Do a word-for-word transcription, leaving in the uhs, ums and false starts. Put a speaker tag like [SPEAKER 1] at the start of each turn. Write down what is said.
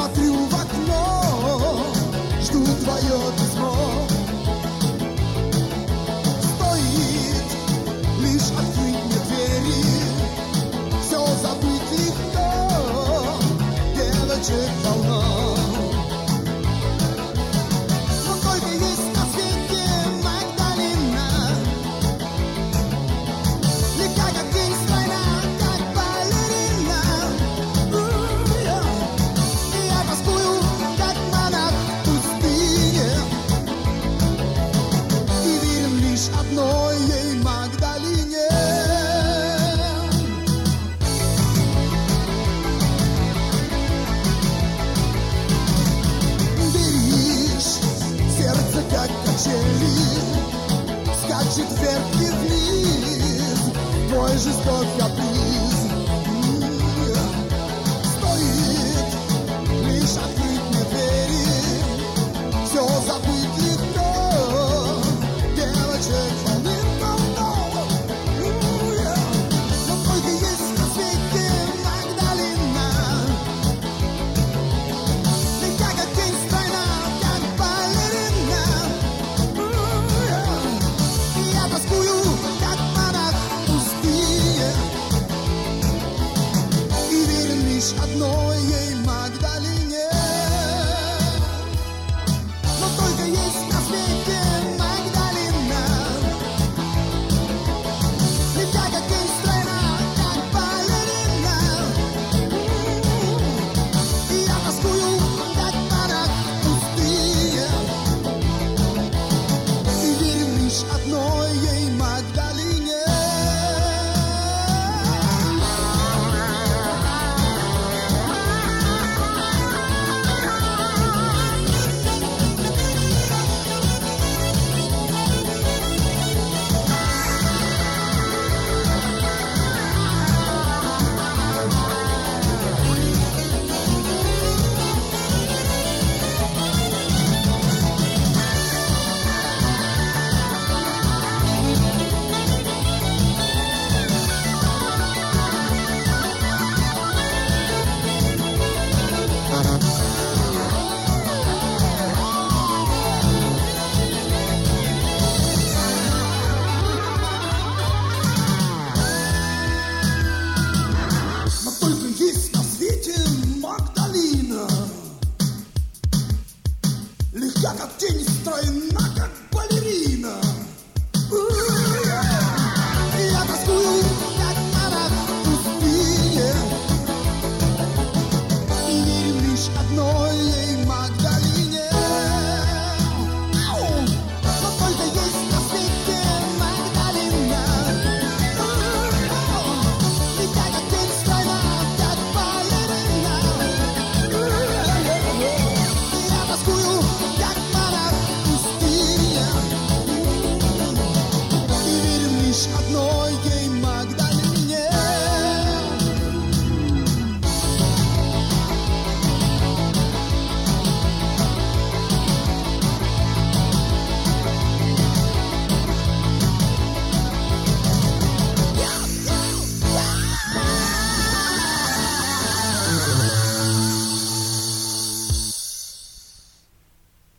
[SPEAKER 1] смотрю в окно, жду твое письмо. Стоит лишь открыть мне двери, все забыть легко, девочек полно. Но только есть на свете Магдалина, легка как день, стройна, как балерина. И я тоскую, как монах в пустыне, и верен лишь одной ей Магдалине. Беришь сердце, как качели, скачет вверх и вниз твой жестокий каприз. Стоит лишь открыть мне двери, все забыть легко, девочек полным-полно. Но только есть на свете Магдалина, легка как день, стройна, как балерина. И я тоскую, как монах в пустыне, и верен лишь одной ей Магдалине. Но только есть на свете Магдалина, легка как день, стройна, как балерина. И я тоскую, как монах в пустыне, и верен лишь одной ей Магдалине.